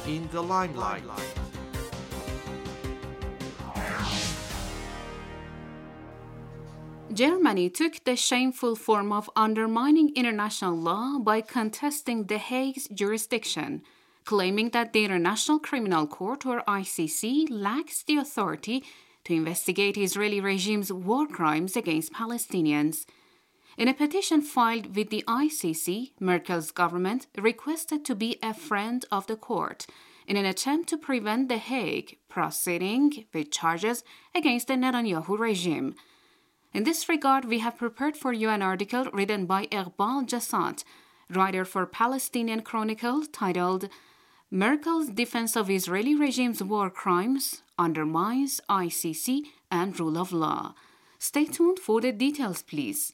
in the limelight. Germany took the shameful form of undermining international law by contesting The Hague's jurisdiction, claiming that the International Criminal Court, or ICC, lacks the authority to investigate Israeli regime's war crimes against Palestinians. In a petition filed with the ICC, Merkel's government requested to be a friend of the court in an attempt to prevent The Hague proceeding with charges against the Netanyahu regime. In this regard, we have prepared for you an article written by Iqbal Jassat, writer for Palestinian Chronicle, titled Merkel's Defense of Israeli Regime's War Crimes Undermines ICC and Rule of Law. Stay tuned for the details, please.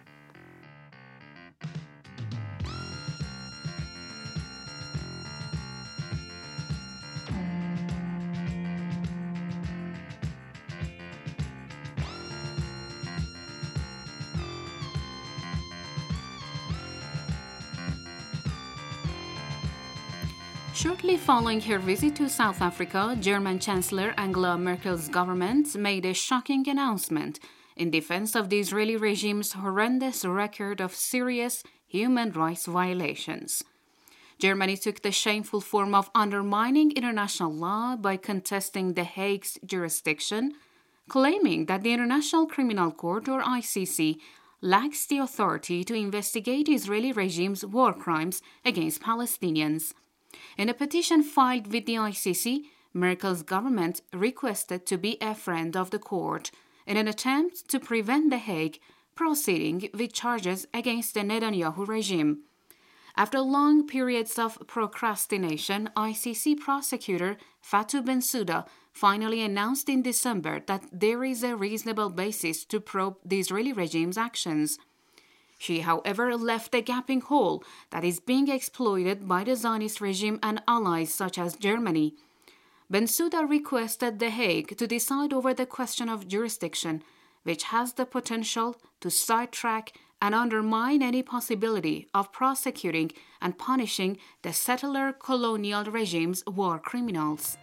Shortly following her visit to South Africa, German Chancellor Angela Merkel's government made a shocking announcement in defense of the Israeli regime's horrendous record of serious human rights violations. Germany took the shameful form of undermining international law by contesting The Hague's jurisdiction, claiming that the International Criminal Court, or ICC, lacks the authority to investigate Israeli regime's war crimes against Palestinians. In a petition filed with the ICC, Merkel's government requested to be a friend of the court in an attempt to prevent The Hague proceeding with charges against the Netanyahu regime. After long periods of procrastination, ICC prosecutor Fatou Bensouda finally announced in December that there is a reasonable basis to probe the Israeli regime's actions. She, however, left a gaping hole that is being exploited by the Zionist regime and allies such as Germany. Bensouda requested The Hague to decide over the question of jurisdiction, which has the potential to sidetrack and undermine any possibility of prosecuting and punishing the settler colonial regime's war criminals.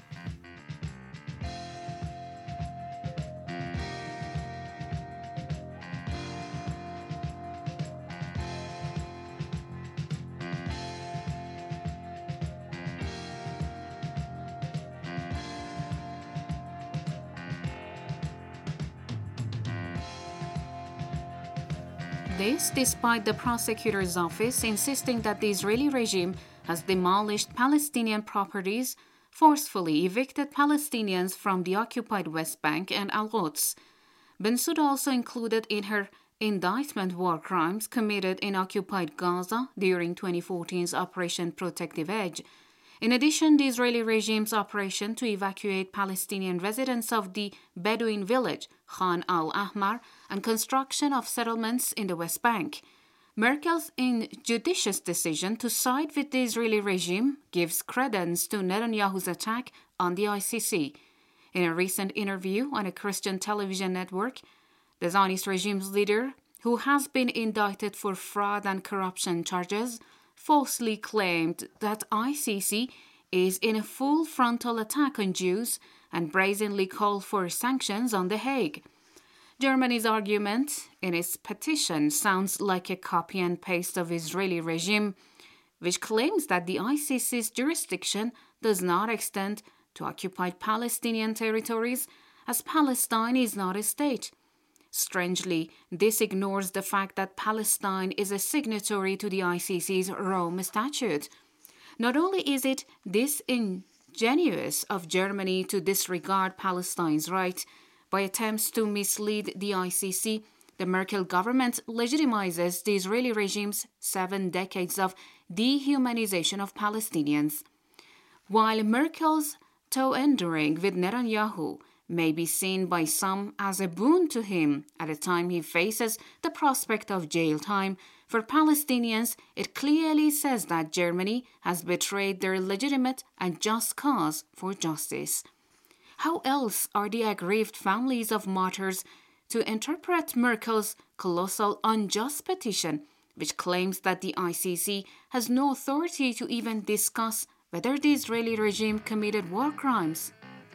This despite the prosecutor's office insisting that the Israeli regime has demolished Palestinian properties, forcefully evicted Palestinians from the occupied West Bank and Al-Quds. Bensouda also included in her indictment war crimes committed in occupied Gaza during 2014's Operation Protective Edge. In addition, the Israeli regime's operation to evacuate Palestinian residents of the Bedouin village Khan al-Ahmar and construction of settlements in the West Bank. Merkel's injudicious decision to side with the Israeli regime gives credence to Netanyahu's attack on the ICC. In a recent interview on a Christian television network, the Zionist regime's leader, who has been indicted for fraud and corruption charges, falsely claimed that ICC is in a full frontal attack on Jews and brazenly called for sanctions on The Hague. Germany's argument in its petition sounds like a copy and paste of Israeli regime, which claims that the ICC's jurisdiction does not extend to occupied Palestinian territories, as Palestine is not a state. Strangely, this ignores the fact that Palestine is a signatory to the ICC's Rome Statute. Not only is it disingenuous of Germany to disregard Palestine's right by attempts to mislead the ICC, the Merkel government legitimizes the Israeli regime's 7 decades of dehumanization of Palestinians. While Merkel's toe-enduring with Netanyahu may be seen by some as a boon to him at a time he faces the prospect of jail time, for Palestinians it clearly says that Germany has betrayed their legitimate and just cause for justice. How else are the aggrieved families of martyrs to interpret Merkel's colossal unjust petition, which claims that the ICC has no authority to even discuss whether the Israeli regime committed war crimes.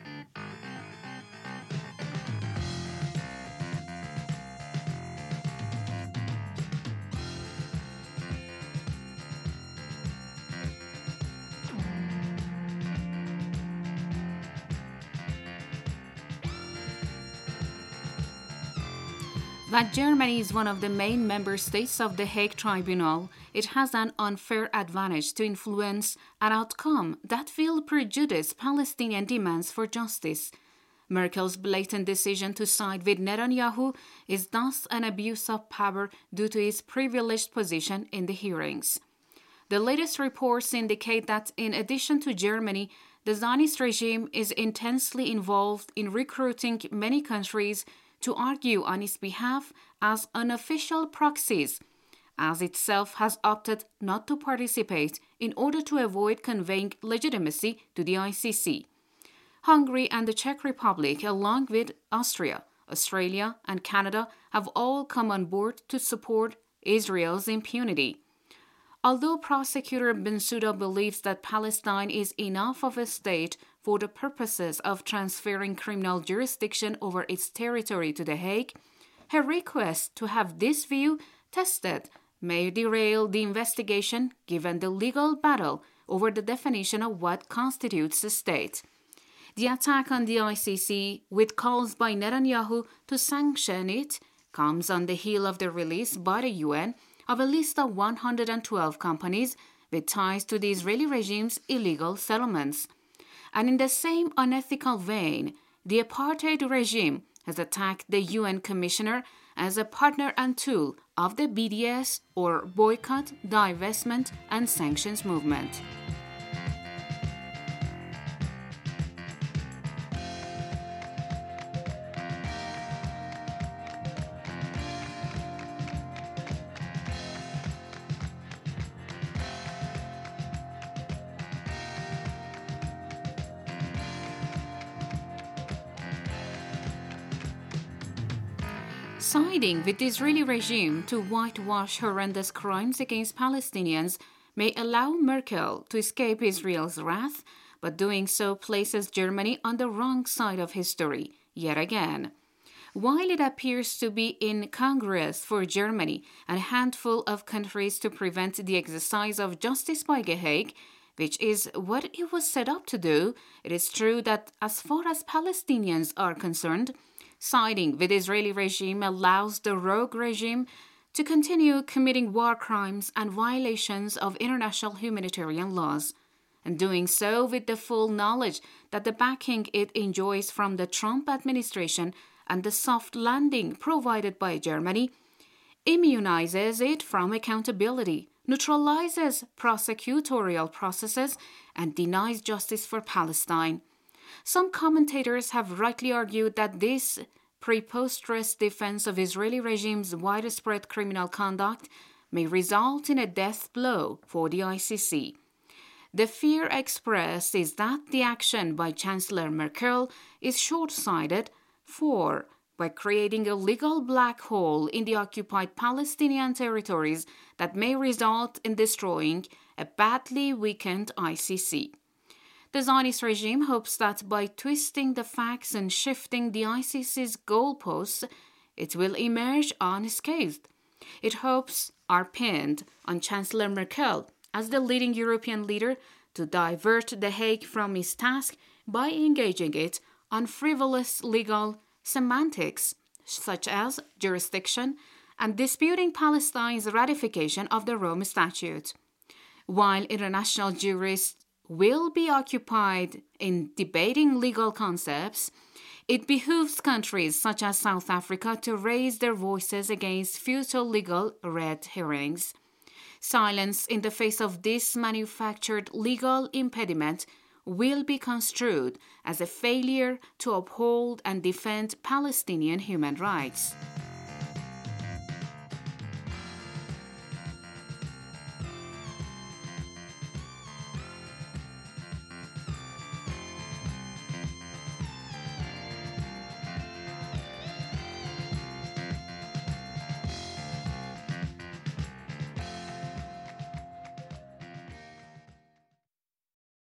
That Germany is one of the main member states of the Hague Tribunal, it has an unfair advantage to influence an outcome that will prejudice Palestinian demands for justice. Merkel's blatant decision to side with Netanyahu is thus an abuse of power due to his privileged position in the hearings. The latest reports indicate that in addition to Germany, the Zionist regime is intensely involved in recruiting many countries to argue on its behalf as unofficial proxies, as itself has opted not to participate in order to avoid conveying legitimacy to the ICC. Hungary and the Czech Republic, along with Austria, Australia, and Canada, have all come on board to support Israel's impunity. Although prosecutor Bensouda believes that Palestine is enough of a state for the purposes of transferring criminal jurisdiction over its territory to The Hague, her request to have this view tested may derail the investigation given the legal battle over the definition of what constitutes a state. The attack on the ICC, with calls by Netanyahu to sanction it, comes on the heel of the release by the UN of a list of 112 companies with ties to the Israeli regime's illegal settlements. And in the same unethical vein, the apartheid regime has attacked the UN Commissioner as a partner and tool of the BDS, or Boycott, Divestment and Sanctions movement. Siding with the Israeli regime to whitewash horrendous crimes against Palestinians may allow Merkel to escape Israel's wrath, but doing so places Germany on the wrong side of history, yet again. While it appears to be incongruous for Germany and a handful of countries to prevent the exercise of justice by The Hague, which is what it was set up to do, it is true that as far as Palestinians are concerned, siding with the Israeli regime allows the rogue regime to continue committing war crimes and violations of international humanitarian laws, and doing so with the full knowledge that the backing it enjoys from the Trump administration and the soft landing provided by Germany immunizes it from accountability, neutralizes prosecutorial processes, and denies justice for Palestine. Some commentators have rightly argued that this preposterous defense of Israeli regime's widespread criminal conduct may result in a death blow for the ICC. The fear expressed is that the action by Chancellor Merkel is short-sighted, for by creating a legal black hole in the occupied Palestinian territories that may result in destroying a badly weakened ICC. The Zionist regime hopes that by twisting the facts and shifting the ICC's goalposts, it will emerge unscathed. Its hopes are pinned on Chancellor Merkel as the leading European leader to divert The Hague from its task by engaging it on frivolous legal semantics such as jurisdiction and disputing Palestine's ratification of the Rome Statute. While international jurists will be occupied in debating legal concepts, it behooves countries such as South Africa to raise their voices against futile legal red herrings. Silence in the face of this manufactured legal impediment will be construed as a failure to uphold and defend Palestinian human rights.